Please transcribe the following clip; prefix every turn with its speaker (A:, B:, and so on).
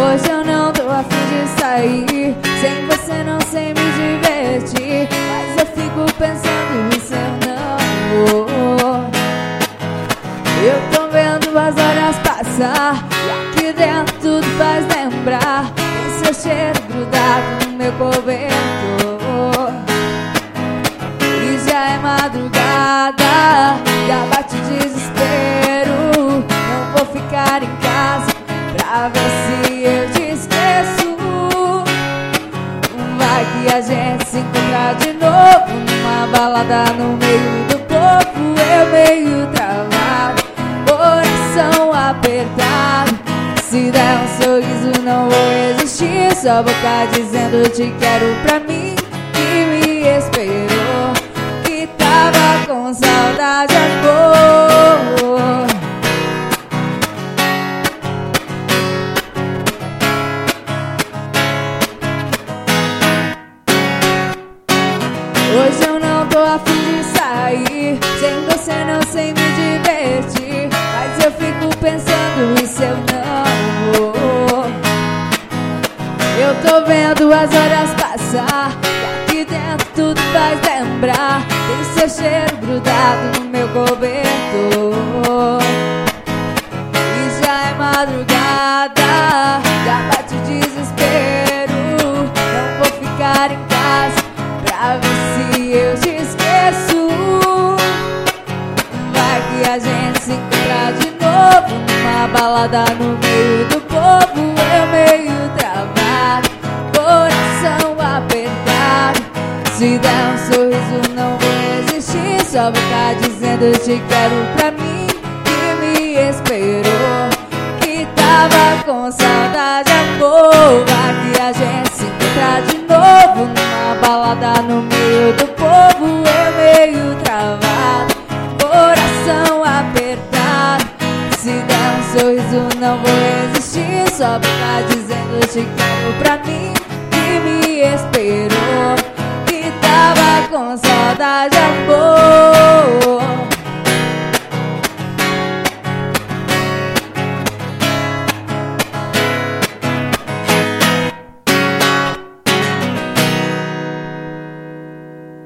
A: Hoje eu não tô a fim de sair, sem você não sei me divertir, mas eu fico pensando se eu não vou. Eu tô vendo as horas passar e aqui dentro tudo faz lembrar. Tem seu cheiro grudado no meu cobertor. E já é madrugada, já bate o desespero. Não vou ficar em casa pra ver se eu te esqueço. Vai que a gente se encontra de novo numa balada no meio do povo. Eu meio travado, coração apertado. Se der um sorriso não vou resistir, sua boca dizendo te quero pra mim. Que me esperou, que tava com saudade, amor. Hoje eu não tô a fim de sair, sem você não sei me divertir, mas eu fico pensando e se eu não vou. Eu tô vendo as horas passar e aqui dentro tudo faz lembrar. Tem seu cheiro grudado no meu cobertor. E já é madrugada, já bate o desespero. Não vou ficar em casa pra ver se eu te esqueço. Vai que a gente se encontra de novo numa balada no meio do povo. Eu meio travado, coração apertado. Se der um sorriso não vou resistir, só boca dizendo eu te quero pra mim. Que me esperou, que tava com saudade, amor. Vai que a gente se encontra de novo numa balada no meio do povo. Eu meio travado, coração apertado. Se der um sorriso não vou resistir, só boca dizendo eu te quero pra mim. Que me esperou, que tava com saudade, amor.